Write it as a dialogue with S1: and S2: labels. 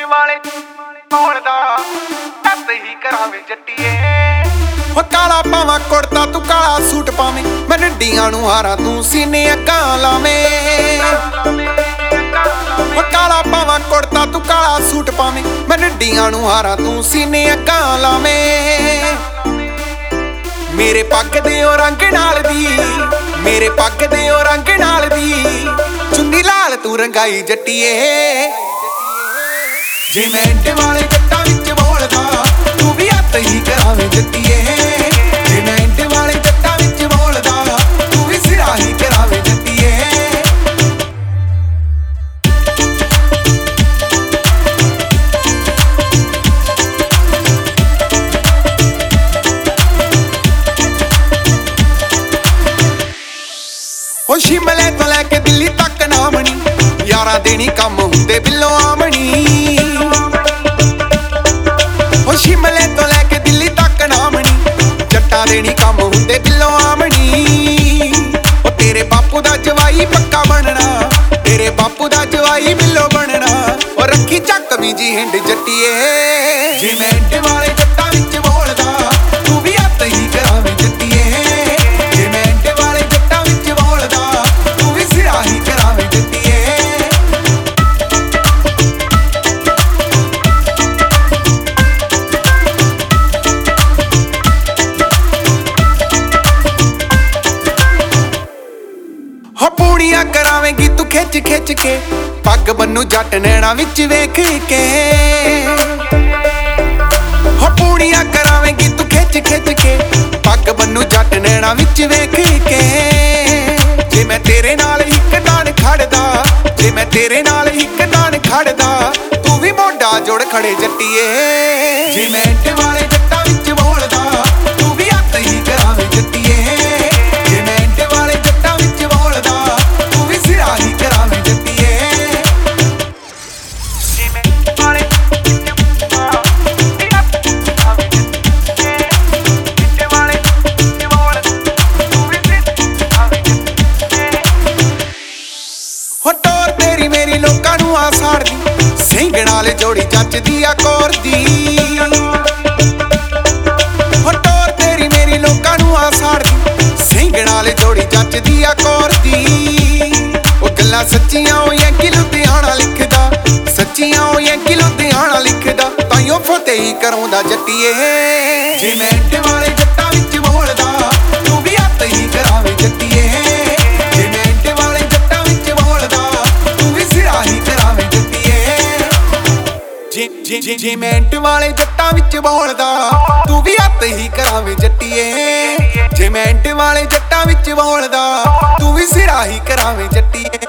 S1: ਵਾਲੇ ਬੋਲਦਾ ਤੱਤ ਹੀ ਕਰਾਵੇਂ ਜੱਟੀਏ।
S2: ਹੋ ਕਾਲਾ ਪਾਵਾਂ ਕੁੜਤਾ ਤੂੰ ਕਾਲਾ ਸੂਟ ਪਾਵੇਂ, ਮੈਂ ਨੱਡੀਆਂ ਨੂੰ ਹਾਰਾਂ ਤੂੰ ਸੀਨੇ ਅੱਗਾਂ ਲਾਵੇਂ। ਹੋ ਕਾਲਾ ਪਾਵਾਂ ਕੁੜਤਾ ਤੂੰ ਕਾਲਾ ਸੂਟ ਪਾਵੇਂ, ਮੈਂ ਨੱਡੀਆਂ ਨੂੰ ਹਾਰਾਂ ਤੂੰ ਸੀਨੇ ਅੱਗਾਂ ਲਾਵੇਂ। ਮੇਰੇ ਪੱਗ ਦੇ ਉਹ ਰੰਗ ਨਾਲ ਦੀ, ਮੇਰੇ ਪੱਗ ਦੇ ਉਹ ਰੰਗ ਨਾਲ ਦੀ, ਚੁੰਨੀ ਲਾਲ ਤੂੰ ਰੰਗਾਈ ਜੱਟੀਏ। ਜੇ ਮੈਂ ਇੰਡੇ ਵਾਲੇ ਜੱਟਾਂ ਵਿੱਚ ਬੋਲਦਾ ਤੂੰ ਵੀ ਹੱਥ ਹੀ ਕਰਾਵੇਂ ਜੱਟੀਏ। ਜੇ ਮੈਂ ਇੰਡੇ ਵਾਲੇ ਜੱਟਾਂ ਵਿੱਚ ਬੋਲਦਾ ਤੂੰ ਵੀ ਸਿਰਾ ਹੀ ਕਰਾਵੇਂ ਜੱਟੀਏ। ਹੋ ਸ਼ਿਮਲੇ ਤੋਂ ਲੈ ਕੇ ਦਿੱਲੀ ਤੱਕ ਨਾਮਣੀ, ਯਾਰਾਂ ਦੇ ਨੀ ਕੰਮ ਹੁੰਦੇ ਬਿੱਲੋਂ ਆਮਣੀ। ਹੋ ਸ਼ਿਮਲੇ ਤੋਂ ਲੈ ਕੇ ਦਿੱਲੀ ਤੱਕ ਨਾਮਣੀ, ਜੱਟਾਂ ਦੇ ਨੀ ਕੰਮ ਹੁੰਦੇ ਬਿੱਲੋਂ ਆਮਣੀ। ਉਹ ਤੇਰੇ ਬਾਪੂ ਦਾ ਜਵਾਈ ਪੱਕਾ ਬਣਨਾ, ਤੇਰੇ ਬਾਪੂ ਦਾ ਜਵਾਈ ਬਿੱਲੋਂ ਬਣਨਾ। ਉਹ ਰੱਖੀ ਚੱਕ ਵੀ ਜੀ ਹਿੰਡ ਜੱਟੀਏ। ਜੇ ਮੈਂ ਇੰਡੇ ਵਾਲੇ ਜੱਟਾਂ ਵਿੱਚ ਬੋਲਦਾ ਤੂੰ ਵੀ ਹੱਥ ਹੀ ਕਰਾਵੇਂ ਜੱਟੀਏ। ਜੇ ਮੈਂ ਇੰਡੇ ਵਾਲੇ ਜੱਟਾਂ ਵਿੱਚ ਬੋਲਦਾ ਤੂੰ ਵੀ ਸਿਰਾ ਹੀ ਕਰਾਵੇਂ ਜੱਟੀਏ। ਹੋ ਪੂੜੀਆਂ ਕਰਾਵੇਂਗੀ ਤੂੰ ਖਿੱਚ ਖਿੱਚ ਕੇ, ਪੱਗ ਬੰਨੂ ਜੱਟ ਨੈਣਾ ਵਿੱਚ ਵੇਖ ਕੇ। ਹੋ ਪੂੜੀਆਂ ਕਰਾਵੇਂਗੀ ਤੂੰ ਖਿੱਚ ਖਿੱਚ ਕੇ, ਪੱਗ ਬੰਨੂ ਜੱਟ ਨੈਣਾ ਵਿੱਚ ਵੇਖ ਕੇ। ਜੇ ਮੈਂ ਤੇਰੇ ਨਾਲ ਇੱਕ ਟਾਣ ਖੜਦਾ, ਜੇ ਮੈਂ ਤੇਰੇ ਨਾਲ ਇੱਕ ਟਾਣ ਖੜਦਾ, ਤੂੰ ਵੀ ਮੋਢਾ ਜੋੜ ਖੜੇ ਜੱਟੀਏ। ਜੇ ਮੈਂ ਇੰਡੇ ਵਾਲੇ ਜੱਟਾਂ ਵਿੱਚ ਬੋਲਦਾ ਤੂੰ ਵੀ ਹੱਥ ਹੀ ਕਰਾਵੇਂ ਜੱਟੀਏ। ਜੇ ਮੈਂ ਇੰਡੇ ਵਾਲੇ ਜੱਟਾਂ ਵਿੱਚ ਬੋਲਦਾ ਤੂੰ ਵੀ ਸਿਰਾ ਹੀ ਕਰਾਵੇਂ ਜੱਟੀਏ।
S1: ਜੇ ਮੈਂ ਵਾਲੇ
S2: ਹੋ ਟੋਰ ਤੇਰੀ ਮੇਰੀ ਲੋਕਾਂ ਨੂੰ ਆ ਸਾੜਦੀ, ਸਿੰਘਣ ਵਾਲੇ ਜੋੜੀ ਜੱਚਦੀ ਆ ਕੌਰ ਦੀ। ਹੋ ਟੋਰ ਤੇਰੀ ਮੇਰੀ ਲੋਕਾਂ ਨੂੰ ਆ ਸਾੜਦੀ, ਸਿੰਘਣ ਵਾਲੇ ਜੋੜੀ ਜੱਚਦੀ ਆ ਕੌਰ ਦੀ। ਉਹ ਗੱਲਾਂ ਸੱਚੀਆਂ ਹੋਈਆਂ ਕਿ ਲੁਧਿਆਣਾ ਲਿਖਦਾ, ਸੱਚੀਆਂ ਹੋਈਆਂ ਕਿ ਲੁਧਿਆਣਾ ਲਿਖਦਾ, ਤਾਈਓ ਫਤਿਹ ਹੀ ਕਰਾਉਂਦਾ ਜੱਟੀਏ। ਜੇ ਮੈਂ ਇੰਡੇ ਵਾਲੇ ਜੱਟਾਂ ਵਿੱਚ ਬੋਲਦਾ ਤੂੰ ਵੀ ਹੱਥ ਹੀ ਕਰਾਵੇਂ ਜੱਟੀਏ। ਜੇ ਮੈਂ ਇੰਡੇ ਵਾਲੇ ਜੱਟਾਂ ਵਿੱਚ ਬੋਲਦਾ ਤੂੰ ਵੀ ਸਿਰਾ ਹੀ ਕਰਾਵੇਂ ਜੱਟੀਏ। ਜੇ ਮੈਂ ਇੰਡੇ ਵਾਲੇ ਜੱਟਾਂ ਵਿੱਚ ਬੋਲਦਾ ਤੂੰ ਵੀ ਹੱਥ ਹੀ ਕਰਾਵੇਂ ਜੱਟੀਏ। ਜੇ ਮੈਂ ਇੰਡੇ ਵਾਲੇ ਜੱਟਾਂ ਵਿੱਚ ਬੋਲਦਾ ਤੂੰ ਵੀ ਸਿਰਾ ਹੀ ਕਰਾਵੇਂ ਜੱਟੀਏ।